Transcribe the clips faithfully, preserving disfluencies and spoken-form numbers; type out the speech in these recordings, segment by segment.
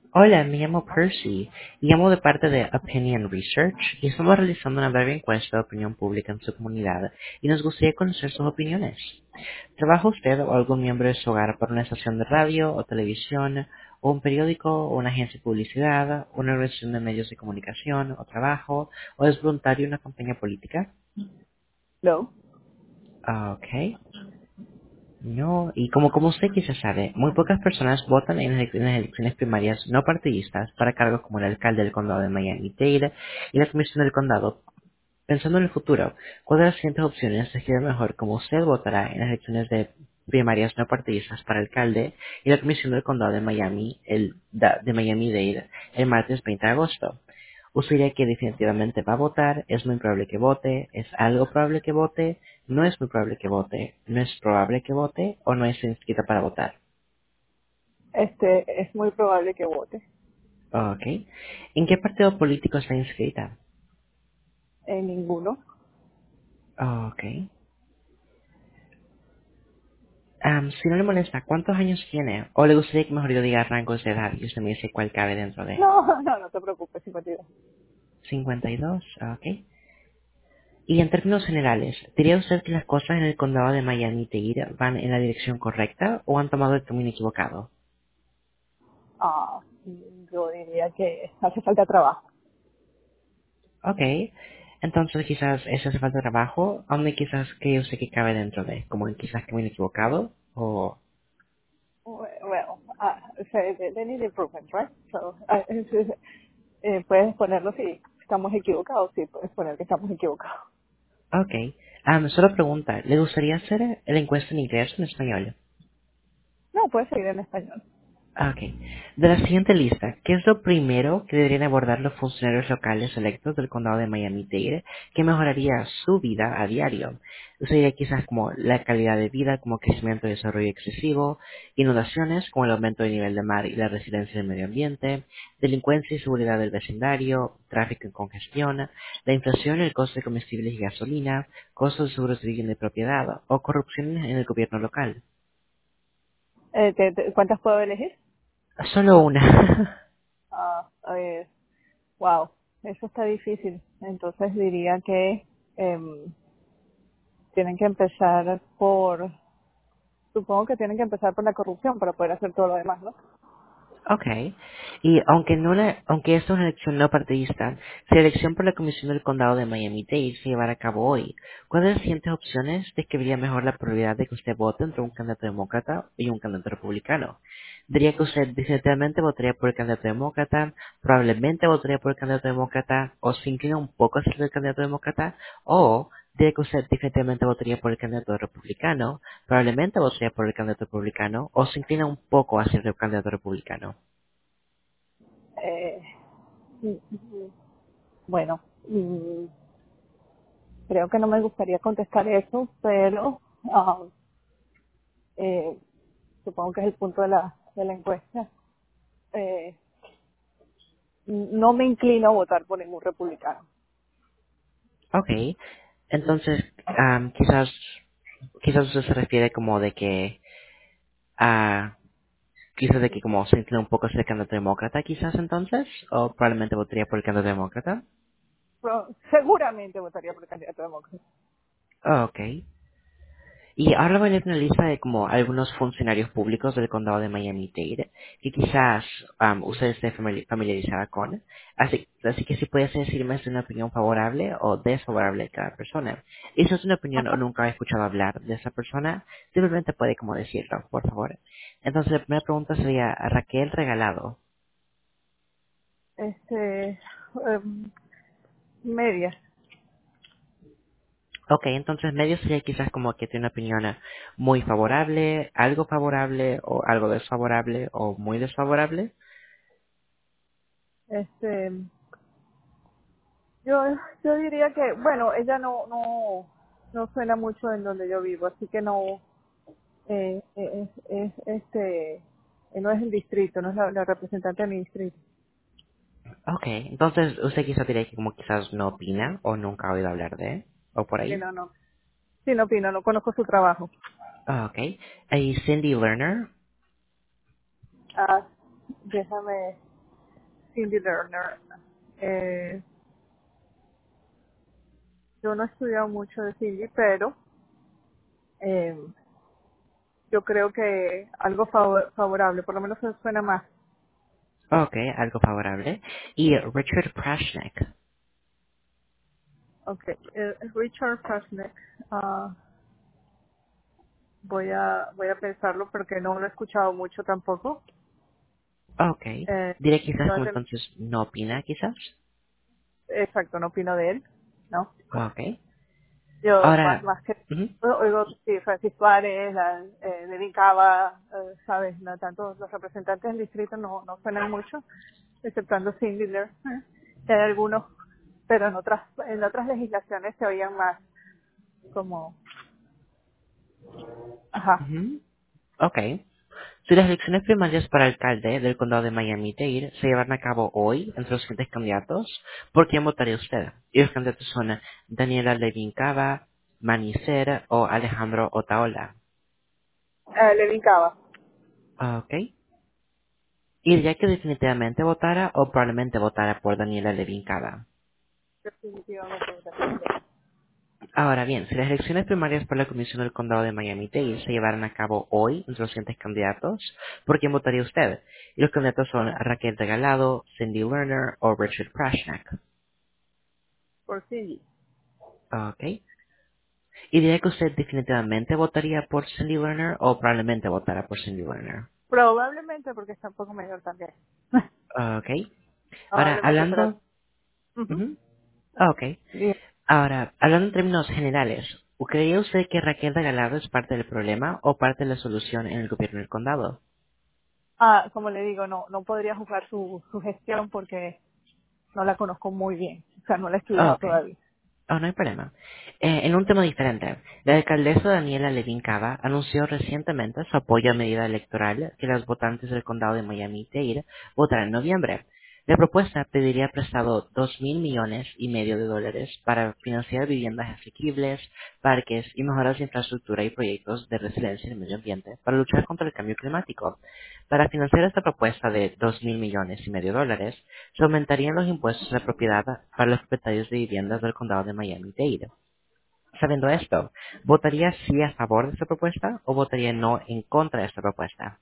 Hola, me llamo Percy y llamo de parte de Opinion Research y estamos realizando una breve encuesta de opinión pública en su comunidad y nos gustaría conocer sus opiniones. ¿Trabaja usted o algún miembro de su hogar para una estación de radio o televisión o un periódico o una agencia de publicidad, una organización de medios de comunicación o trabajo o es voluntario en una campaña política? No. Ah, ok. No, y como, como usted quizás sabe, muy pocas personas votan en las, en las elecciones primarias no partidistas para cargos como el alcalde del condado de Miami-Dade y la comisión del condado. Pensando en el futuro, ¿cuál de las siguientes opciones describe mejor cómo usted votará en las elecciones de primarias no partidistas para alcalde y la comisión del condado de Miami, el, da- de Miami-Dade, el martes veinte de agosto? ¿Usted diría que definitivamente va a votar? ¿Es muy probable que vote? ¿Es algo probable que vote? ¿No es muy probable que vote? ¿No es probable que vote? ¿O no es inscrita para votar? Este, es muy probable que vote Ok. ¿En qué partido político está inscrita? en ninguno. Ok. Am, si no le molesta, ¿cuántos años tiene? ¿O le gustaría que mejor yo diga rangos de edad y usted me dice cuál cabe dentro de No, no, no te preocupes, simpatía. cincuenta y dos? Ok. Y en términos generales, ¿diría usted que las cosas en el condado de Miami-Dade van en la dirección correcta o han tomado el camino equivocado? Ah, yo diría que hace falta trabajo. Ok. Entonces quizás eso hace falta de trabajo, donde quizás cree usted que cabe dentro de, como en quizás camino equivocado, o... Well, uh, so they they need improvement, right? So, uh, es- es- eh, puedes ponerlo si estamos equivocados, sí, puedes poner que estamos equivocados. Ok. Am, solo pregunta, ¿le gustaría hacer la encuesta en inglés o en español? No, puedes seguir en español. Ah, ok. De la siguiente lista, ¿qué es lo primero que deberían abordar los funcionarios locales electos del condado de Miami-Dade que mejoraría su vida a diario? Usted diría quizás como la calidad de vida, como crecimiento y desarrollo excesivo, inundaciones, como el aumento del nivel del mar y la residencia del medio ambiente, delincuencia y seguridad del vecindario, tráfico y congestión, la inflación y el costo de comestibles y gasolina, costos de seguros de vivienda y propiedad, o corrupción en el gobierno local. Eh, te- te- ¿Cuántas puedo elegir? Solo una. Ah, eh, wow, eso está difícil. Entonces diría que em, tienen que empezar por, supongo que tienen que empezar por la corrupción para poder hacer todo lo demás, ¿no? Okay. Y aunque no la, aunque esta es una elección no partidista, si la elección por la Comisión del Condado de Miami-Dade se llevara a cabo hoy, ¿cuáles de las siguientes opciones describiría mejor la probabilidad de que usted vote entre un candidato demócrata y un candidato republicano? Diría que usted definitivamente votaría por el candidato demócrata, probablemente votaría por el candidato demócrata, o se inclina un poco hacia el candidato demócrata, o diría que usted definitivamente votaría por el candidato republicano, probablemente votaría por el candidato republicano, o se inclina un poco hacia el candidato republicano. Eh, mm, mm, bueno, mm, creo que no me gustaría contestar eso, pero ah, eh, supongo que es el punto de la, de la encuesta. Eh, no me inclino a votar por ningún republicano. Ok, entonces am, quizás quizás usted se refiere como de que a quizás de que como se inclina un poco hacia el candidato demócrata quizás entonces o probablemente votaría por el candidato demócrata. Pero seguramente votaría por el candidato demócrata. Oh, ok. Y ahora voy a leer una lista de como algunos funcionarios públicos del condado de Miami-Dade que quizás am, usted esté famili- familiarizada con. Así, así que si puedes decirme si es una opinión favorable o desfavorable de cada persona. Y si es una opinión o Ajá. nunca he escuchado hablar de esa persona, simplemente puede como decirlo, por favor. Entonces la primera pregunta sería a Raquel Regalado. Este, em, medias. Ok, entonces medio sería quizás como que tiene una opinión eh, muy favorable, algo favorable o algo desfavorable o muy desfavorable. Este, yo, yo diría que, bueno, ella no, no, no suena mucho en donde yo vivo, así que no, eh, eh, es, es, este, eh, no es el distrito, no es la, la representante de mi distrito. Ok, entonces usted quizá diría que como quizás no opina o nunca ha oído hablar de, o por Sí, ahí. no, no. Sí, no opino, no conozco su trabajo. Ah, ok. ¿Y Cindy Lerner? Ah, déjame. Cindy Lerner. Eh, yo no he estudiado mucho de Cindy, pero eh, yo creo que algo favor- favorable, por lo menos eso suena más. Ok, algo favorable. Y Richard Prashnik. Okay, eh, Richard Krasnick, ah, voy a voy a pensarlo porque no lo he escuchado mucho tampoco. Ok. Eh, Diré quizás no he como ten- entonces no opina, quizás. exacto, no opino de él, ¿no? Ok. Yo más Ahora, más que ujú, oigo sí, Francis Suárez, la, eh, Nevin Cava, eh, sabes, no tanto los representantes del distrito no no suenan mucho, exceptuando Cindy Ler, eh, que hay algunos, pero en otras en otras legislaciones se oían más como, ajá, ujú, ok. Si las elecciones primarias para alcalde del condado de Miami-Dade se llevan a cabo hoy entre los siguientes candidatos, ¿por quién votaría usted? Y los candidatos son Daniela Levin Cava, Manicer o Alejandro Otaola. eh, Nevin Cava, Ok. ¿Y diría que definitivamente votara o probablemente votara por Daniela Levin Cava? definitivamente. Ahora bien, si las elecciones primarias por la Comisión del Condado de Miami-Dade se llevaran a cabo hoy entre los siguientes candidatos, ¿por quién votaría usted? Y los candidatos son Raquel Regalado, Cindy Lerner o Richard Prashnak. Por Cindy. Ok. ¿Y diría que usted definitivamente votaría por Cindy Lerner o probablemente votará por Cindy Lerner? Probablemente porque está un poco mayor también. Ok. Ahora, Probablemente, pero... hablando... ujú. ujú, ok. Bien. Ahora, hablando en términos generales, ¿creía usted que Raquel Regalado es parte del problema o parte de la solución en el gobierno del condado? Ah, como le digo, no no podría juzgar su, su gestión porque no la conozco muy bien. O sea, no la he estudiado Ok. todavía. Oh, no hay problema. Eh, en un tema diferente, la alcaldesa Daniela Levin Cava anunció recientemente su apoyo a medida electoral que los votantes del condado de Miami-Dade votarán en noviembre. La propuesta pediría prestado dos mil millones y medio de dólares para financiar viviendas asequibles, parques y mejoras de infraestructura y proyectos de resiliencia en el medio ambiente para luchar contra el cambio climático. Para financiar esta propuesta de dos mil millones y medio de dólares, se aumentarían los impuestos a la propiedad para los propietarios de viviendas del condado de Miami-Dade. Sabiendo esto, ¿votaría sí a favor de esta propuesta o votaría no en contra de esta propuesta?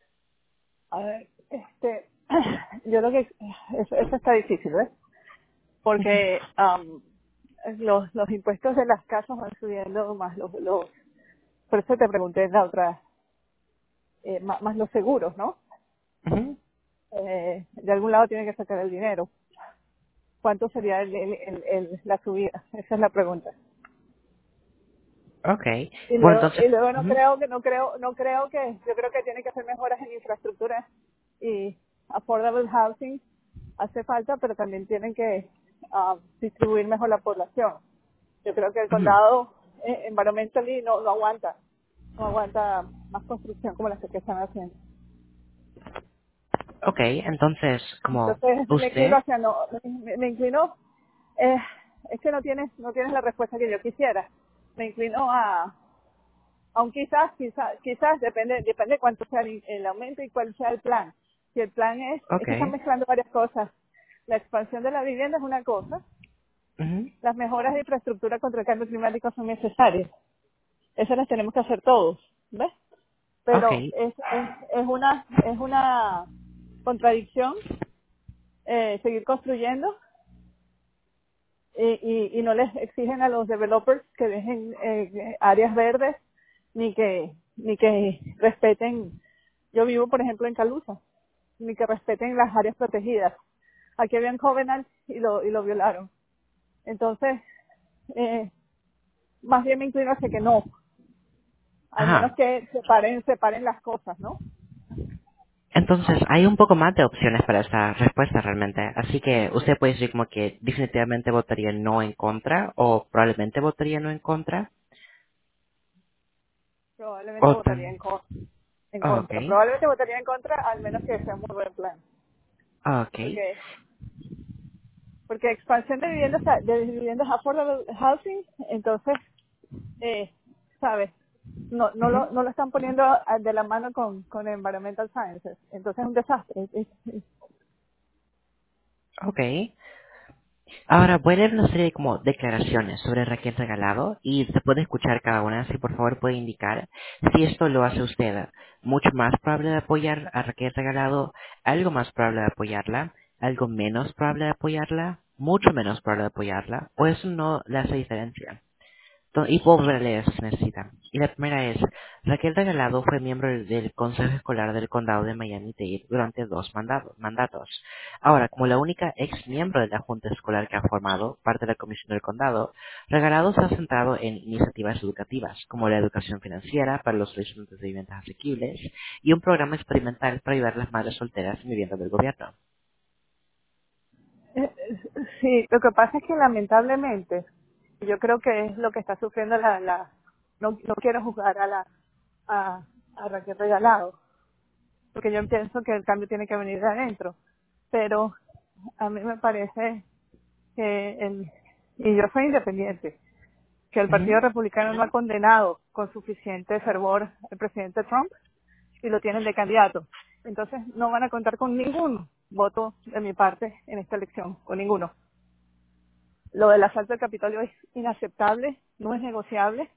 A ver, este... Yo creo que eso, eso está difícil, ¿ves? Porque am, los, los impuestos de las casas van subiendo más los... los por eso te pregunté en la otra... eh, más, más los seguros, ¿no? Ujú. Eh, de algún lado tienen que sacar el dinero. ¿Cuánto sería el, el, el- el- la subida? Esa es la pregunta. Ok. Y Bueno, luego, entonces... y luego no ujú, creo que, no creo, no creo que, yo creo que tiene que hacer mejoras en infraestructura y affordable housing hace falta, pero también tienen que ah, distribuir mejor la población. Yo creo que el ujú. condado eh, environmentally no, no aguanta, no aguanta más construcción como las que están haciendo. Ok, entonces, como Entonces me inclino usted... hacia no, me, me inclino, eh, es que no tienes, no tienes la respuesta que yo quisiera. Me inclino a, aunque quizás, quizás, quizás depende, depende cuánto sea el, el aumento y cuál sea el plan. Si el plan es, es Ok. que están mezclando varias cosas. La expansión de la vivienda es una cosa, Ujú, las mejoras de infraestructura contra el cambio climático son necesarias. Esas las tenemos que hacer todos, ¿ves? ok. Pero es, es, es una, es una contradicción eh, seguir construyendo y, y, y no les exigen a los developers que dejen eh, áreas verdes ni que ni que respeten. Yo vivo por ejemplo en Calusa, ni que respeten las áreas protegidas. Aquí había un Covenant y lo y lo violaron. Entonces eh, más bien me inclino hacia que no, al menos Ajá. que separen separen las cosas, ¿no? Entonces, hay un poco más de opciones para esta respuesta realmente. Así que usted puede decir como que definitivamente votaría no en contra o probablemente votaría no en contra. Probablemente O votaría en, tan... co- en Ok. contra. Probablemente votaría en contra, al menos que sea un muy buen plan, Ok. porque porque expansión de viviendas de viviendas affordable housing, entonces eh, sabes, no no lo Ujú. no lo están poniendo a- de la mano con con environmental sciences, entonces es un desastre. Es- es- Ok. Ahora voy a leer una serie de como declaraciones sobre Raquel Regalado y se puede escuchar cada una. Si por favor puede indicar si esto lo hace usted mucho más probable de apoyar a Raquel Regalado, algo más probable de apoyarla, algo menos probable de apoyarla, mucho menos probable de apoyarla, o eso no le hace diferencia. To- Y puedo volver a leer si necesita. Y la primera es, Raquel Regalado fue miembro del del Consejo Escolar del Condado de Miami-Dade durante dos mandado- mandatos. Ahora, como la única ex miembro de la Junta Escolar que ha formado parte de la Comisión del Condado, Regalado se ha centrado en iniciativas educativas, como la educación financiera para los estudiantes de viviendas asequibles y un programa experimental para ayudar a las madres solteras en viviendas del gobierno. Eh, eh, Sí, lo que pasa es que lamentablemente, yo creo que es lo que está sufriendo la, la no, no quiero juzgar a la, a, a Raquel Regalado, porque yo pienso que el cambio tiene que venir de adentro, pero a mí me parece que el, y yo soy independiente, que el Partido Ujú, Republicano no ha condenado con suficiente fervor al presidente Trump y lo tienen de candidato. Entonces no van a contar con ningún voto de mi parte en esta elección, con ninguno. Lo del asalto al Capitolio es inaceptable, no es negociable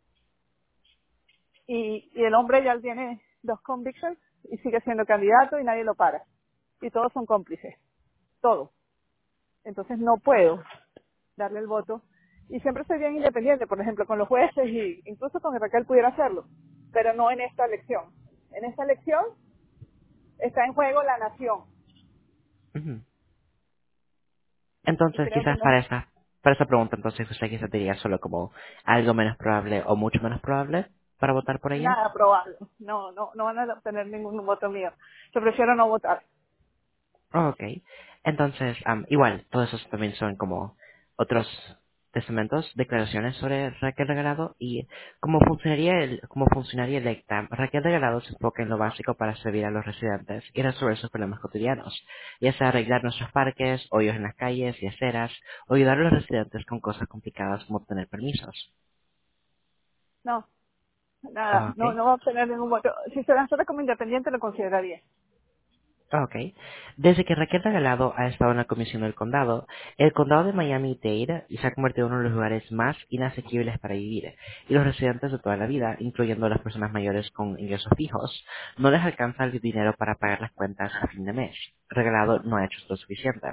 y, y el hombre ya tiene dos convictions y sigue siendo candidato y nadie lo para. Y todos son cómplices, todos. Entonces no puedo darle el voto. Y siempre soy bien independiente, por ejemplo, con los jueces y incluso con Raquel pudiera hacerlo, pero no en esta elección. En esta elección está en juego la nación ujú. y Entonces, creo que quizás no es para esa, para esa pregunta, entonces usted quizás diría solo como algo menos probable o mucho menos probable para votar por ella. nada probable. No, no, no van a obtener ningún voto mío. Yo prefiero no votar. Oh, ok. Entonces, am, igual, todos esos también son como otros testamentos, declaraciones sobre Raquel Regalado y cómo funcionaría el, cómo funcionaría el E C T A. Raquel Regalado se enfoca en lo básico para servir a los residentes y resolver sus problemas cotidianos, ya sea arreglar nuestros parques, hoyos en las calles y aceras, o ayudar a los residentes con cosas complicadas como obtener permisos. No, nada, Ah, no, ok. no va a obtener ningún voto. Si se lanzara como independiente lo consideraría. Ok. Desde que Raquel Regalado ha estado en la Comisión del Condado, el Condado de Miami-Dade se ha convertido en uno de los lugares más inasequibles para vivir, y los residentes de toda la vida, incluyendo las personas mayores con ingresos fijos, no les alcanza el dinero para pagar las cuentas a fin de mes. Regalado no ha hecho lo suficiente.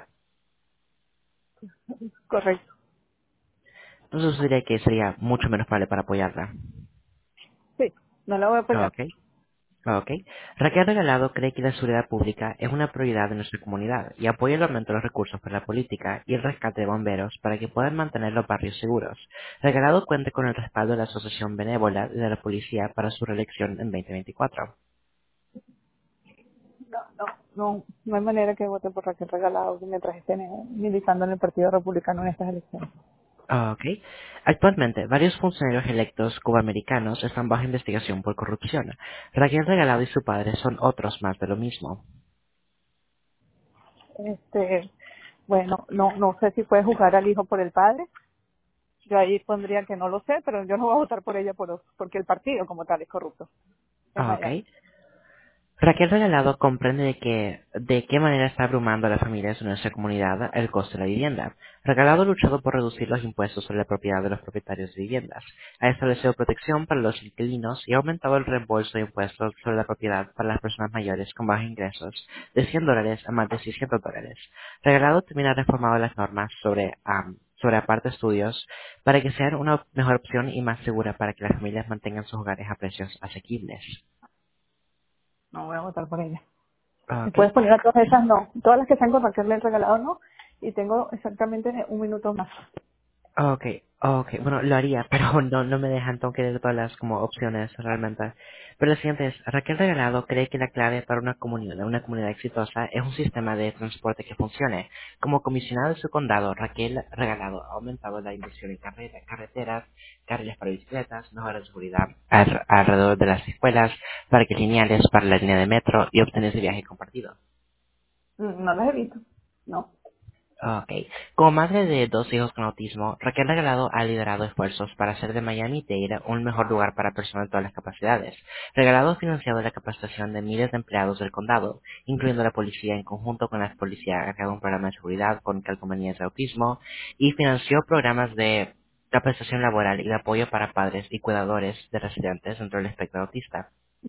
Correcto. Entonces yo diría que sería mucho menos probable para apoyarla. Sí, no la voy a apoyar. Ok. Ok. Raquel Regalado cree que la seguridad pública es una prioridad de nuestra comunidad y apoya el aumento de los recursos para la política y el rescate de bomberos para que puedan mantener los barrios seguros. Regalado cuenta con el respaldo de la Asociación Benévola de la Policía para su reelección en dos mil veinticuatro. No, no, no, no hay manera que vote por Raquel Regalado mientras estén eh, militando en el Partido Republicano en estas elecciones. Ah, ok. Actualmente, varios funcionarios electos cubanoamericanos están bajo investigación por corrupción. Raquel Regalado y su padre son otros más de lo mismo. Este, bueno, no, no sé si puede juzgar al hijo por el padre. Yo ahí pondría que no lo sé, pero yo no voy a votar por ella por, porque el partido como tal es corrupto en Ah, ok. Miami. Raquel Regalado comprende de que, de qué manera está abrumando a las familias de nuestra comunidad el costo de la vivienda. Regalado ha luchado por reducir los impuestos sobre la propiedad de los propietarios de viviendas, ha establecido protección para los inquilinos y ha aumentado el reembolso de impuestos sobre la propiedad para las personas mayores con bajos ingresos de cien dólares a más de seiscientos dólares. Regalado también ha reformado las normas sobre, am, sobre aparte estudios para que sean una mejor opción y más segura para que las familias mantengan sus hogares a precios asequibles. No voy a votar por ella. Ah, ¿Me ok. puedes poner a todas esas? No. Todas las que están con Raquel le he regalado no. Y tengo exactamente un minuto más. Okay, okay, bueno, lo haría, pero no, no me dejan toque de todas las como opciones realmente. Pero lo siguiente es, Raquel Regalado cree que la clave para una comunidad, una comunidad exitosa es un sistema de transporte que funcione. Como comisionado de su condado, Raquel Regalado ha aumentado la inversión en carre- carreteras, carriles para bicicletas, mejoras de seguridad al- alrededor de las escuelas, parques lineales para la línea de metro y opciones de viaje compartido. Mm, No las he visto. No. Ok. Como madre de dos hijos con autismo, Raquel Regalado ha liderado esfuerzos para hacer de Miami-Dade un mejor lugar para personas de todas las capacidades. Regalado ha financiado la capacitación de miles de empleados del condado, incluyendo la policía en conjunto con la policía, ha creado un programa de seguridad con calcomanías de autismo y financió programas de capacitación laboral y de apoyo para padres y cuidadores de residentes dentro del espectro autista.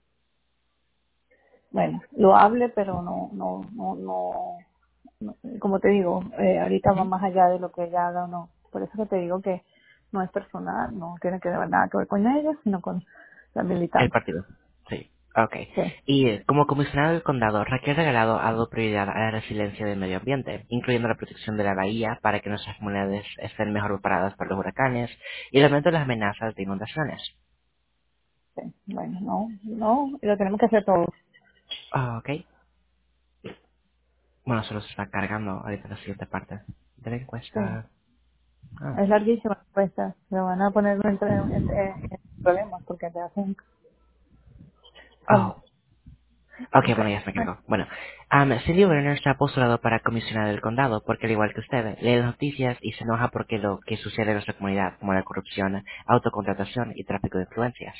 Bueno, lo hable, pero no, no, no, no, no- como te digo, eh, ahorita va Ujú. más allá de lo que ella haga o no. Por eso que te digo que no es personal, no tiene que ver nada que ver con ella, sino con la El militancia. partido. Sí. Ok. Sí, Y eh, como comisionado del condado, Raquel Regalado ha dado prioridad a la resiliencia del medio ambiente, incluyendo la protección de la bahía para que nuestras comunidades estén mejor preparadas para los huracanes y el aumento de las amenazas de inundaciones. sí. Bueno, no, no, y lo tenemos que hacer todos. Ah, ok. Bueno, solo se está cargando ahorita la siguiente parte de la Sí. encuesta. Ah. Es larguísima la respuesta. Se van a poner entre, en, en- en problemas porque te hacen como... Oh. Ok, bueno, ya se me cargó. Bueno, um, Cindy Werner se ha postulado para comisionada del condado porque, al igual que usted, lee las noticias y se enoja porque lo que sucede en nuestra comunidad, como la corrupción, autocontratación y tráfico de influencias.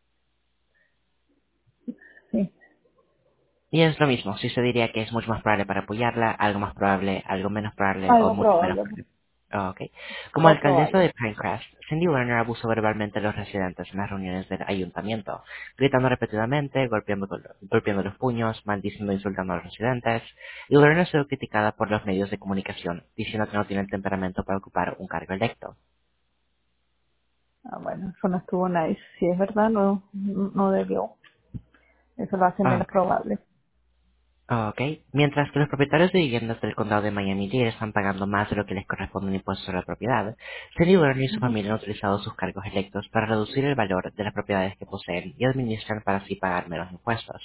Sí, Y es lo mismo, si usted diría que es mucho más probable para apoyarla, algo más probable, algo menos probable o algo mucho menos probable, probable. Ah, ok. Como algo alcaldesa probable. de Pinecrest, Cindy Werner abusó verbalmente a los residentes en las reuniones del ayuntamiento, gritando repetidamente, golpeando, con- golpeando los puños, maldiciendo e insultando a los residentes, y Werner ha sido criticada por los medios de comunicación, diciendo que no tiene el temperamento para ocupar un cargo electo. Ah, bueno, eso no estuvo nice. Si es verdad, no, no debió. Eso lo hace Ah, menos probable. Ah, ok. Mientras que los propietarios de viviendas del condado de Miami-Dade están pagando más de lo que les corresponde en impuestos sobre la propiedad, Cindy Werner y su Ujú. familia han utilizado sus cargos electos para reducir el valor de las propiedades que poseen y administran para así pagar menos impuestos.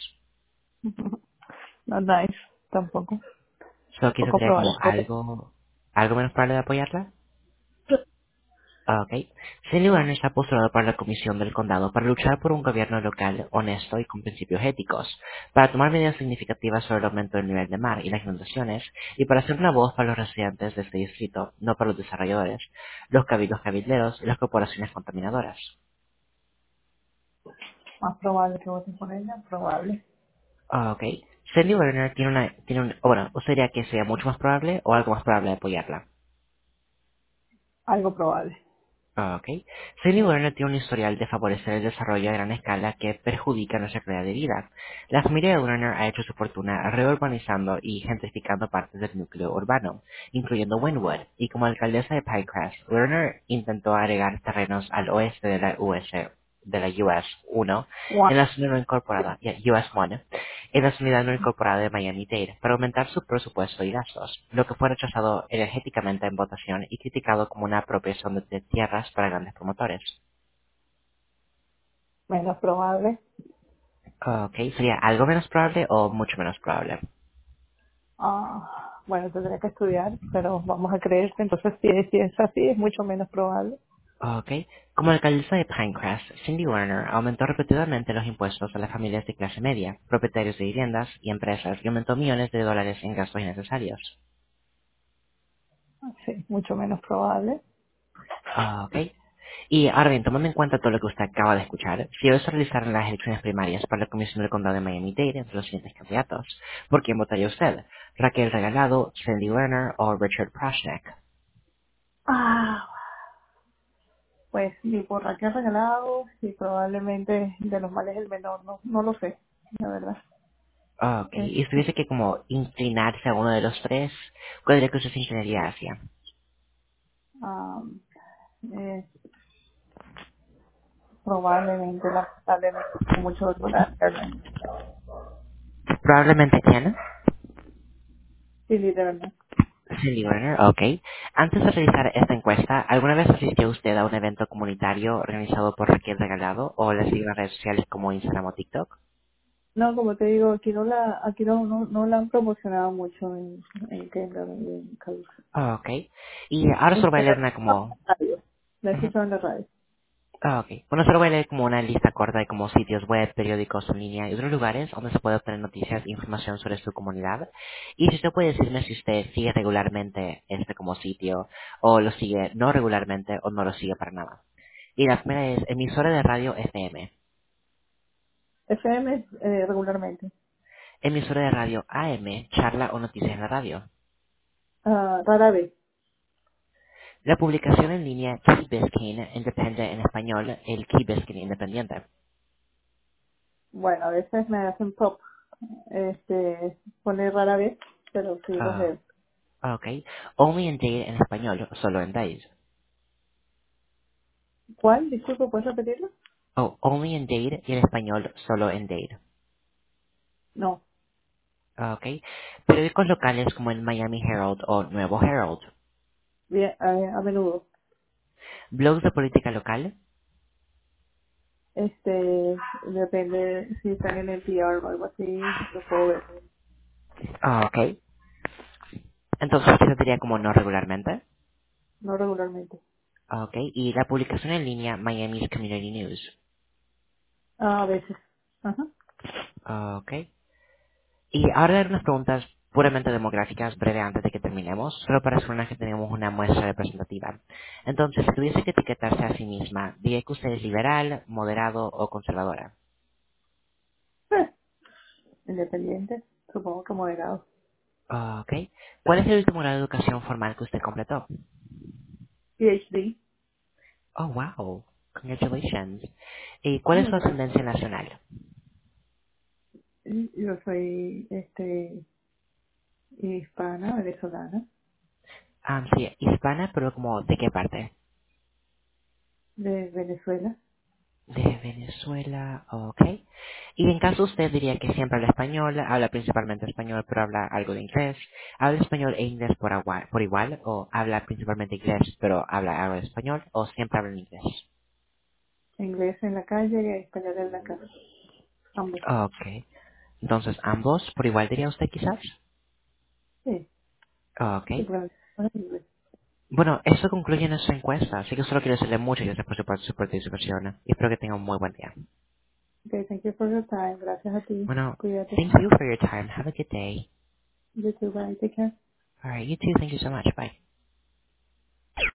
No nice, tampoco. ¿Solo quizás Poco sería probable. como Poco. algo, algo menos probable de apoyarla? Ah, ok. Cindy Warner está postulado para la Comisión del Condado para luchar por un gobierno local honesto y con principios éticos, para tomar medidas significativas sobre el aumento del nivel de mar y las inundaciones, y para ser una voz para los residentes de este distrito, no para los desarrolladores, los cabildos cabilderos y las corporaciones contaminadoras. Más probable que voten por ella, probable. Ah, ok. Cindy Warner tiene una, tiene un, o bueno, ¿usted diría que sea mucho más probable o algo más probable de apoyarla? Algo probable. Ah, ok. Cindy Werner tiene un historial de favorecer el desarrollo a gran escala que perjudica nuestra calidad de vida. La familia de Werner ha hecho su fortuna reurbanizando y gentrificando partes del núcleo urbano, incluyendo Wynwood, y como alcaldesa de Pinecrest, Werner intentó agregar terrenos al oeste de la U S de la U S uno Guau. en la zona no incorporada, yeah, U S uno, en la unidad no incorporada de Miami-Dade para aumentar su presupuesto y gastos, lo que fue rechazado energéticamente en votación y criticado como una apropiación de de tierras para grandes promotores. Menos probable. Ok, ¿sería algo menos probable o mucho menos probable? Ah, bueno, tendría que estudiar, pero vamos a creerte. Entonces, si es, si es así, es mucho menos probable. Ok, como alcaldesa de Pinecrest, Cindy Werner aumentó repetidamente los impuestos a las familias de clase media, propietarios de viviendas y empresas y aumentó millones de dólares en gastos innecesarios. Sí, mucho menos probable. Ah, ok. Y ahora bien, tomando en cuenta todo lo que usted acaba de escuchar, si hoy se realizaran las elecciones primarias para la Comisión del Condado de Miami-Dade entre los siguientes candidatos, ¿por quién votaría usted? ¿Raquel Regalado, Cindy Werner o Richard Proshnek? Ah, pues ni por Raquel regalado, y probablemente de los males el menor, no, no lo sé, la verdad. Ah, ok. Es, Y si tuviese que como inclinarse a uno de los tres, ¿cuál diría que usted se inclinaría hacia? ah, es probablemente, lamentablemente, con mucho dolor a Erlen. Probablemente quién? Sí, literalmente. Cindy Werner, ok. Antes de realizar esta encuesta, ¿alguna vez asistió usted a un evento comunitario organizado por Raquel Regalado o le sigue en las redes sociales como Instagram o TikTok? No, como te digo, aquí no la, aquí no, no, no la han promocionado mucho en, en Kendall y en Calusa. Ah, ok. Y ahora En solo va a leer general, una no, como... en la radio. La he Ujú. escuchado en la radio. Ah, ok. Bueno, solo voy a leer como una lista corta de como sitios web, periódicos en línea y otros lugares donde se puede obtener noticias e información sobre su comunidad. Y si usted puede decirme si usted sigue regularmente este como sitio, o lo sigue no regularmente, o no lo sigue para nada. Y la primera es emisora de radio F M, F M eh, regularmente. emisora de radio A M, charla o noticias en la radio. Ah, rara vez. La publicación en línea Key Biscayne Independent en español, el Key Biscayne Independiente. Bueno, a veces me hacen pop. Este, pone rara vez, pero sí los Ah, veo. ok. Only in Date en español, solo en Days. ¿Cuál? Disculpe, ¿puedes repetirlo? Oh, Only in Dade y en español solo en Dade. No, Ah, ok. Periódicos locales como el Miami Herald o Nuevo Herald. bien, a, a menudo. Blogs de política local. Este, depende si están en el P R o algo así, lo puedo ver, Ah, ok. Entonces, eso diría como no regularmente. no regularmente. Ah, ok. Y la publicación en línea Miami's Community News. Ah, a veces. Ajá. Ah, ok. Y ahora dar unas preguntas puramente demográficas breve antes de que terminemos, solo para asegurar que tenemos una muestra representativa. Entonces, si tuviese que etiquetarse a sí misma, diría que usted es liberal, moderado o conservadora. Eh, independiente, supongo que moderado. Ah, ok. ¿Cuál es el último grado de educación formal que usted completó? PhD. Oh, wow. Congratulations. ¿Y cuál es su Muchas gracias. ascendencia nacional? Y Yo soy, este, hispana, venezolana, Ah, sí, hispana, pero como, ¿de qué parte? de Venezuela, De Venezuela, ok. Y en caso usted diría que siempre habla español, habla principalmente español, pero habla algo de inglés, habla español e inglés por, agua- por igual, o habla principalmente inglés, pero habla algo de español, o siempre habla en inglés. inglés en la calle y español en la casa, ambos. Ok. Entonces, ambos, por igual diría usted quizás. Sí, Ok. sí, pero en inglés. Bueno, eso concluye nuestra encuesta, así que solo quiero decirle muchas gracias por su, por su participación y espero que tenga un muy buen día. Okay, thank you for your time. Gracias a ti. Bueno, Cuídate. thank you for your time. Have a good day. You too, bye. Take care. All right, you too. Thank you so much. Bye.